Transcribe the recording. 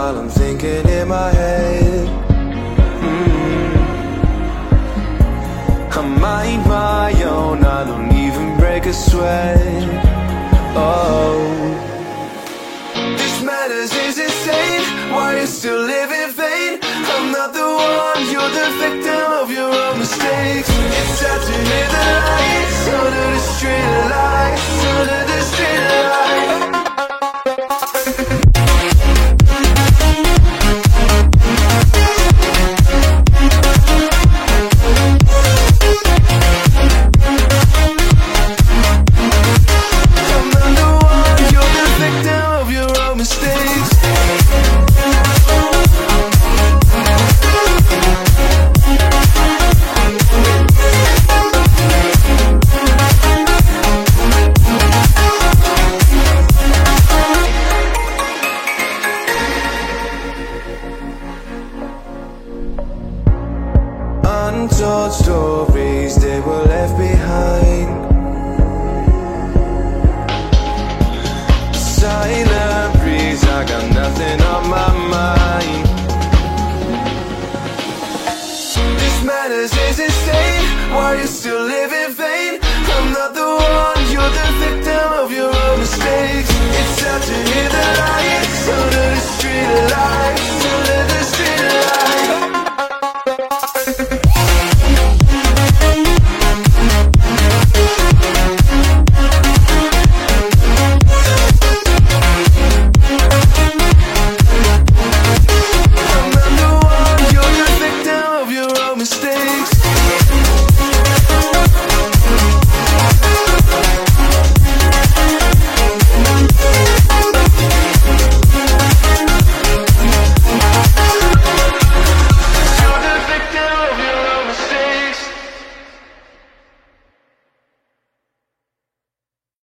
while I'm thinking in my head. I mind my own, I don't even break a sweat. Oh, this madness is insane. Why you still live in vain? I'm not the one, you're the victim of your own mistakes. It's time to hear the lights under the street lights, under the street lights. Untold stories, they were left behind. Silent breeze, I got nothing on my mind. This madness is insane. Why you still live in vain? I'm not the one, you're the victim of your own mistakes. It's time to hear the lights under the street lights.